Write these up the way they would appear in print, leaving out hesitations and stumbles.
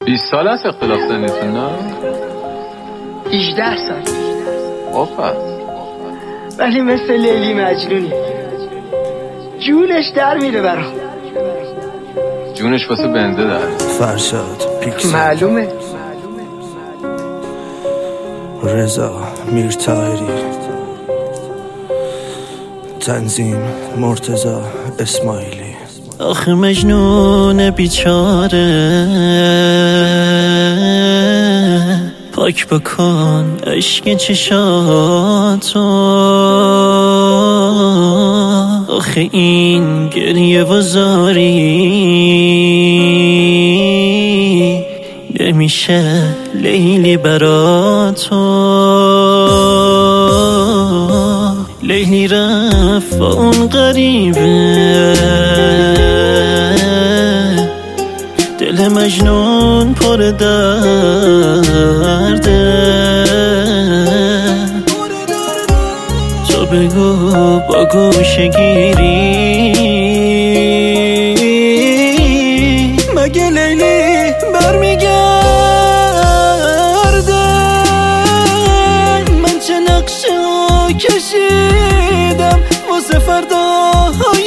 20 سال هست اختلاف سنتون نه؟ 18 سال. آفت ولی مثل لیلی مجنونی، جونش در میره برام. جونش واسه بنده در فرشاد پیکسل معلومه. رضا میرطاهری، تنظیم مرتضی اسماعیلی. آخه مجنون بیچاره، پاک بکن اشک چشاتو. آخه این گریه و زاری نمیشه لیلی براتو. لیلی رفت با اون غریبه، دل مجنون پر درده. تو بگو با گوشه گیری، مگه لیلی برمیگرده؟ من چه نقشه ها کشیدم واسه فرداهای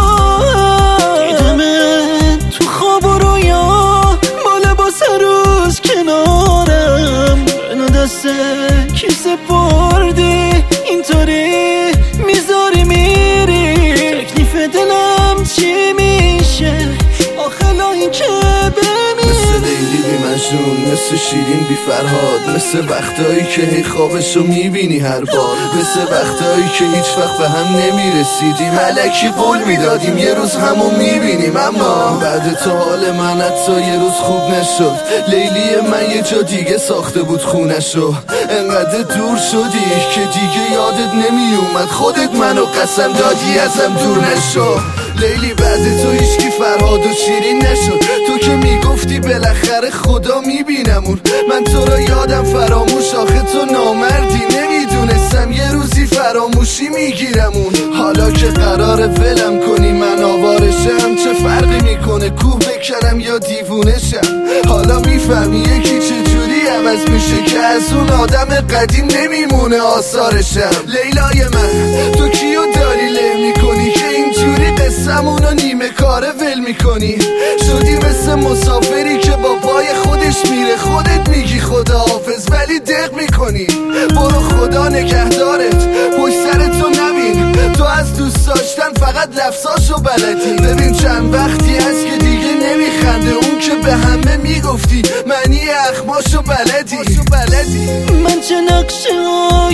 بعد. دیدمت تو خواب و رویا با لباس روز کنارم. منو دست کی سپردی اینطوری میذاری میری؟ تکلیف دلم چی میشه آخه لاین که بمیری؟ مثل لیلی بی مجنون، مثل شیرین بی فرهاد، مثل وقتایی که هی خوابشو میبینی هر بار، مثل وقتایی که هیچ وقت به هم نمیرسیدیم، الکی قول میدادیم یه روز همو میبینیم، اما بعد تو حال من حتی یه روز خوب نشد. لیلی من یه جا دیگه ساخته بود خونشو، انقدر دور شدی که دیگه یادت نمیومد، خودت منو قسم دادی ازم دور نشو. لیلی بعد تو هیچکی فرهاد و شیرین نشد، تو که میگفتی بالاخره خدا میبینمون. من تو رو یادم فراموش، آخه تو نامردی، نمیدونستم یه روزی فراموشی میگیرمون. حالا که قرار ولم کنی من آوارشم، چه فرقی میکنه کوه بکنم یا دیوونشم؟ حالا میفهمی یکی چجوری عوض میشه که از اون آدم قدیم نمیمونه آثارشم. لیلای من تو کیو داری له میکنی که اینجوری قصمونو نیمه کاره ول میکنی؟ شدی مثل مسافری که با پای خودش میره، خودت میگی خدا حافظ ولی دق میکنی. برو خدا نگهدارت، پشت سرتو نبین، تو از دوست داشتن فقط لفظاشو بلدی. ببین چند وقتی هست که دیگه نمیخنده اون که به همه میگفتی معنی اخماشو بلدی. من چه نقشه ها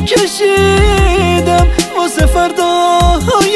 کشیدم واسه فرداهای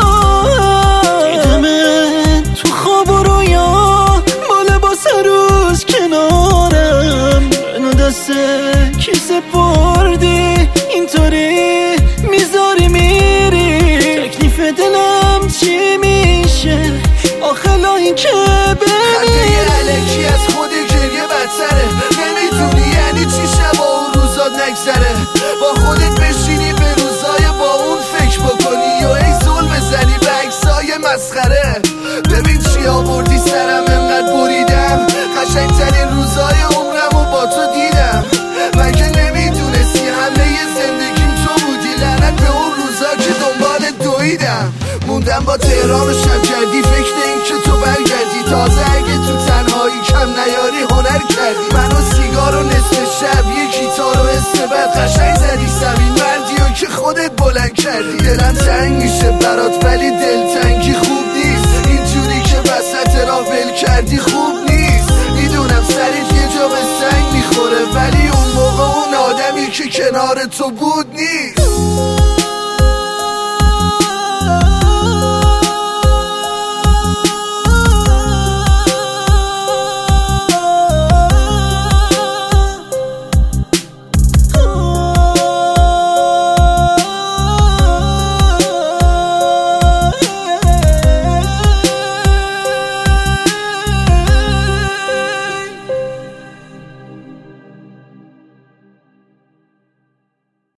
بعد. دیدمت تو خواب و رویا با لباس روز کنارم. منو دست کی سپردی اینطوری میذاری میری؟ تکلیف دلم چی میشه آخه لاین که بمیری؟ خنده الکی از خود گریه بدتره، نمیدونی یعنی چی شبا و روزات نگذره. با خودت بشینی به روزای با اون فکر بکنی یا ای زل بزنی به عکسای مسخره. ببین چی آوردی سرم انقدر بریدم، قشنگترین روزای عمرم و با تو دیدم. مگه نمیدونستی همه ی زندگیم تو بودی؟ لعنت به اون روزا که دنبال دویدم. موندم با تهران و شب کردی، فکر این که تو برگردی. تازه اگه تو تنهایی کم نیاری هنر کردی. منو سیگار و نصف شب یه گیتار و حس بد قشنگ زدی سمین مردی و که خودت بلند کردی. دلم تنگ میشه برات ولی دلتنگی خوب نیست، اینجوری که وسط راه ول کردی خوب نیست. میدونم سرت یه جا به سنگ میخوره ولی اون موقع اون آدمی که کنار تو بود نیست.